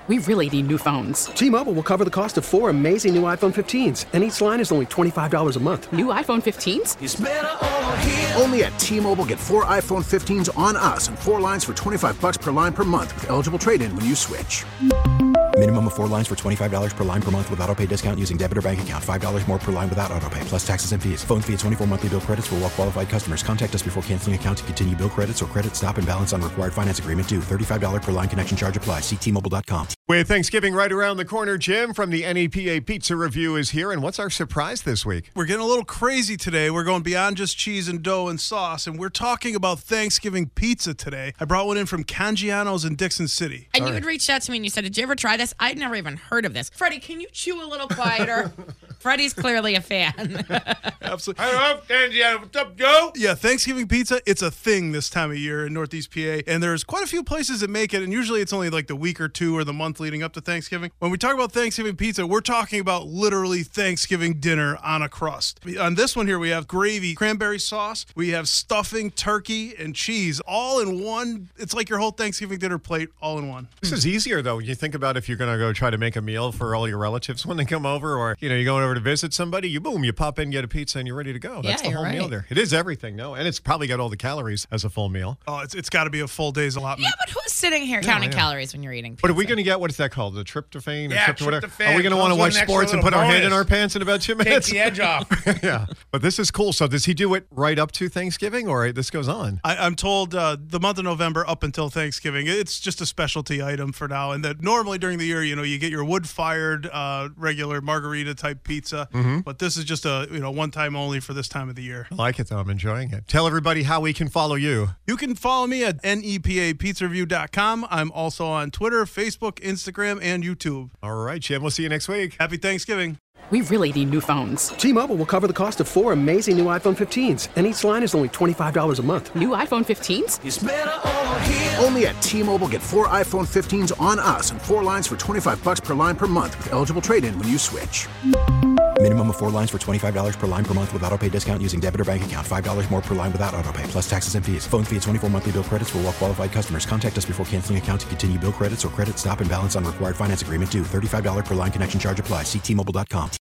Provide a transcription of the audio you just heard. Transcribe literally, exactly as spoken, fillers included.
We really need new phones. T-Mobile will cover the cost of four amazing new iPhone fifteens, and each line is only twenty-five dollars a month. New iPhone fifteens? It's better over here. Only at T-Mobile, get four iPhone fifteens on us and four lines for twenty-five dollars per line per month with eligible trade-in when you switch. Minimum of four lines for twenty-five dollars per line per month with autopay discount using debit or bank account. five dollars more per line without autopay, plus taxes and fees. Phone fee at twenty-four monthly bill credits for well-qualified customers. Contact us before canceling account to continue bill credits or credit stop and balance on required finance agreement due. thirty-five dollars per line connection charge applies. See T Mobile dot com. With Thanksgiving right around the corner, Jim from the N E P A Pizza Review is here. And what's our surprise this week? We're getting a little crazy today. We're going beyond just cheese and dough and sauce, and we're talking about Thanksgiving pizza today. I brought one in from Cangiano's in Dixon City. And All you right. had reached out to me and you said, did you ever try this? I'd never even heard of this. Freddie, can you chew a little quieter? Freddie's clearly a fan. Absolutely. I love Cangiano. What's up, Joe? Yeah, Thanksgiving pizza, it's a thing this time of year in Northeast P A, and there's quite a few places that make it, and usually it's only like the week or two or the month leading up to Thanksgiving. When we talk about Thanksgiving pizza, we're talking about literally Thanksgiving dinner on a crust. On this one here, we have gravy, cranberry sauce, we have stuffing, turkey, and cheese, all in one. It's like your whole Thanksgiving dinner plate all in one. This is easier, though. You think about if you're going to go try to make a meal for all your relatives when they come over, or, you know, you're going over to visit somebody, you boom, you pop in, get a pizza, and you're ready to go. That's yeah, the whole right. meal there. It is everything, no? And it's probably got all the calories as a full meal. Oh, it's it's got to be a full day's allotment. Yeah, but who's sitting here Yeah, counting yeah. calories when you're eating pizza? But are we going to get, what is that called? The tryptophan? Yeah, or trypto- whatever? tryptophan. Are we going to want to Comes watch with an sports extra and put our little hand in bonus. our pants in about two minutes? Take the edge off. Yeah. But this is cool. So does he do it right up to Thanksgiving, or this goes on? I, I'm told uh, the month of November up until Thanksgiving, it's just a specialty item for now. And that normally during the year, you know, you get your wood-fired uh, regular margarita-type pizza. Mm-hmm. But this is just a, you know, one-time only for this time of the year. I like it, though. I'm enjoying it. Tell everybody how we can follow you. You can follow me at N E P A pizza review dot com. I'm also on Twitter, Facebook, Instagram, and YouTube. All right, Jim. We'll see you next week. Happy Thanksgiving. We really need new phones. T-Mobile will cover the cost of four amazing new iPhone fifteens, and each line is only twenty-five dollars a month. New iPhone fifteens? It's better over here. Only at T-Mobile, get four iPhone fifteens on us and four lines for twenty-five dollars per line per month with eligible trade-in when you switch. Minimum of four lines for twenty-five dollars per line per month with autopay discount using debit or bank account. five dollars more per line without autopay, plus taxes and fees. Phone fee at twenty-four monthly bill credits for well-qualified customers. Contact us before canceling account to continue bill credits or credit stop and balance on required finance agreement due. thirty-five dollars per line connection charge applies. See T Mobile dot com.